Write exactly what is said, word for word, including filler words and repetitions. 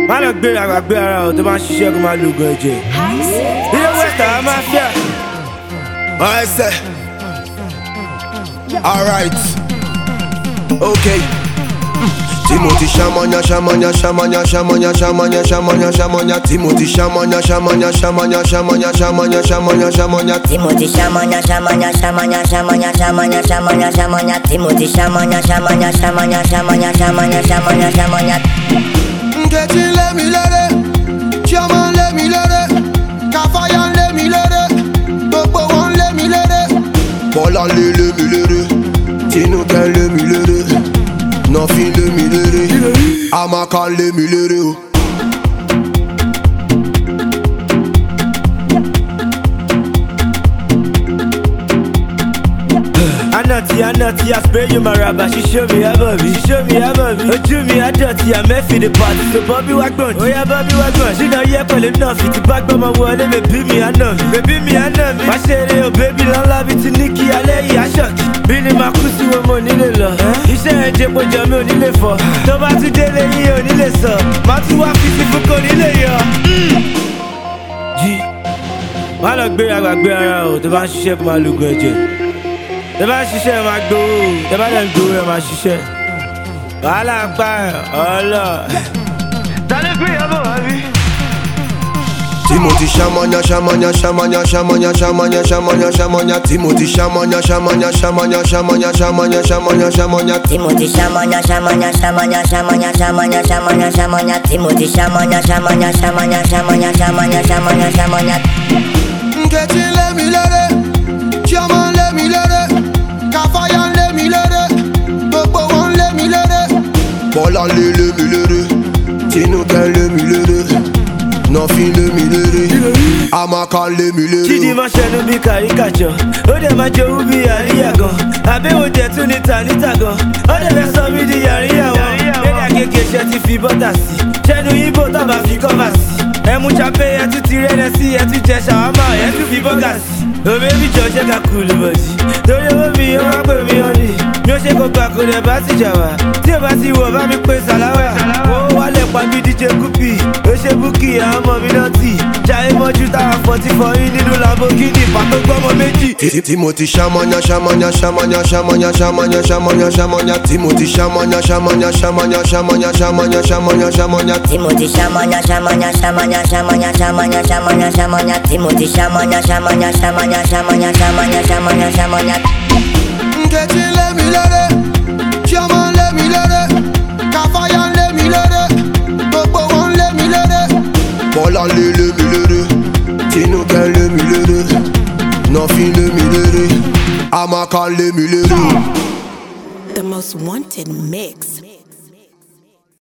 má lọ gbéra wá gbé ara ọ̀ tó bá ń ṣiṣẹ́ kó má lògùn ẹ̀jẹ̀. ilé west àwọn mafia. I say, alright, okay. Timothy Shamanya, Shamanya, Shamanya, Shamanya, Shamanya, Shamanya, Shamanya, Timothy Shamanya, Shamanya, Shamanya, Shamanya, Shamanya, Shamanya, Shamanya, Timothy Shamanya, Shamanya, Shamanya, Shamanya, Shamanya, Shamanya, Shamanya, Timothy Shamanya, Shamanya, Shamanya, Shamanya, Shamanya, Shamanya, Shamanya. Getting let me let it, Shaman let me let it, Kafayan let me let it, Bobo one let me let it, Bola let me let it, Tino can let me let it. Nothing let me let it, I'ma call let me let it. Anati, Anati, I spray you my rubber. She show me a Bobby, she show me a Bobby. Oh, Jimmy, I dirty, I'm F in the party. So Bobby Wagbon, oh yeah, Bobby Wagbon. She know yeah, call enough. It's back by my wall, baby me, I know. Baby me, I know. My share, oh baby, long love it to Nikki, I lay ya shot. Billy Makusi, we money le lo. He said, "Jẹ́ kó jọ mí ò ní lè fọ́. Tó bá tún délé yín ò ní lè sọ. Má tún wá fífi fún kò ní lè yọ. Jí, má lọ gbé àgbà gbé ara o. Tó bá ń ṣiṣẹ́ kó máa lògùn ẹ̀jẹ̀. Tó bá ń ṣiṣẹ́ ẹ máa gbowó. Tó bá dẹ̀ ń gbowó ẹ máa ṣiṣẹ́. Wàhálà ń pa ẹ̀ ọlọ́. Ta ló gbé ìyàbọ̀ wá bí? Timothy Shamanya, Shamanya, Shamanya, Shamanya, Shamanya, Shamanya, Shamanya, Timothy Shamanya, Shamanya, Shamanya, Shamanya, Shamanya, Shamanya, Shamanya, Timothy Shamanya, Shamanya, Shamanya, Shamanya, Shamanya, Shamanya, Shamanya, Timothy Shamanya, Shamanya, Shamanya, Shamanya, Shamanya, Shamanya, Shamanya. Getting let me let it, Shaman let me let it, Kafayan let me let it, Bobo one let me let it, Bola let me let it, Tino can let me let it. Nothing let me let it, I'ma call let me let it. Chidi ma ṣẹnu bí caricature, ó dẹ̀ máa jẹ owó bí àríyá gan. Àbẹ̀wò jẹ̀ tún ní ta níta gan, ó dẹ̀ fẹ́ sọ mí di àríyá wọn. Lédè àgègè ṣe ti fi bọ́tà sí, ṣẹ́nu ibo tábà fi kọ́fà sí. Ẹmu chape ẹ tún ti rẹ́rẹ́ sí, ẹ tún jẹ ṣàwámà, ẹ tún fi bọ́gà sí. Òbí mi jọ ṣe ká kúlù bọ̀dì, torí owó mi ó wá pè mí ọ́nì. Mi ò ṣe kó gbà kó lẹ̀ bá ti jà wá, tí ò bá ti wọ̀ bá mi pé sàláwà. Wọ́n wálẹ̀ pa bí D J Kupi, ó ṣe búkì àwọn ọmọ mi lọ́tì. Jayé mọ́jú táwa fọ́tí fọyín nínú Lamborghini, pàtó gbọ́mọ méjì. Timothy Shamanya, Shamanya, Shamanya, Shamanya, Shamanya, Shamanya, Shamanya, Timothy Shamanya, Shamanya, Shamanya, Shamanya, Shamanya, Shamanya, Shamanya, Timothy Shamanya, Shamanya, Shamanya, Shamanya, Shamanya, Shamanya, Shamanya, Timothy Shamanya, Shamanya, Shamanya, Shamanya, Shamanya, Shamanya, Shamanya. Getting let me let it, Shaman let me let it, Kafayan let me let it, Bobo one let me let it, Bola let me let it, Tino can let me let it, Nothing let me let it, I'ma call let me let it. The most wanted mix.